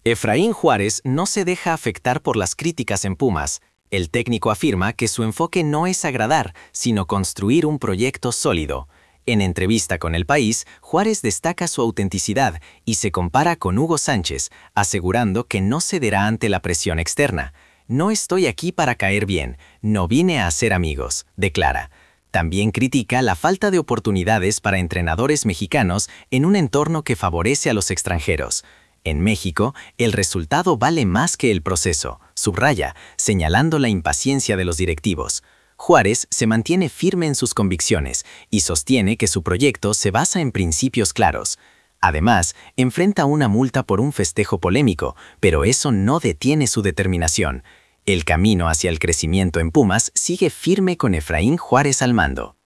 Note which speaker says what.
Speaker 1: Efraín Juárez no se deja afectar por las críticas en Pumas. El técnico afirma que su enfoque no es agradar, sino construir un proyecto sólido. En entrevista con El País, Juárez destaca su autenticidad y se compara con Hugo Sánchez, asegurando que no cederá ante la presión externa. No estoy aquí para caer bien, no vine a hacer amigos, declara. También critica la falta de oportunidades para entrenadores mexicanos en un entorno que favorece a los extranjeros. En México, el resultado vale más que el proceso, subraya, señalando la impaciencia de los directivos. Juárez se mantiene firme en sus convicciones y sostiene que su proyecto se basa en principios claros. Además, enfrenta una multa por un festejo polémico, pero eso no detiene su determinación. El camino hacia el crecimiento en Pumas sigue firme con Efraín Juárez al mando.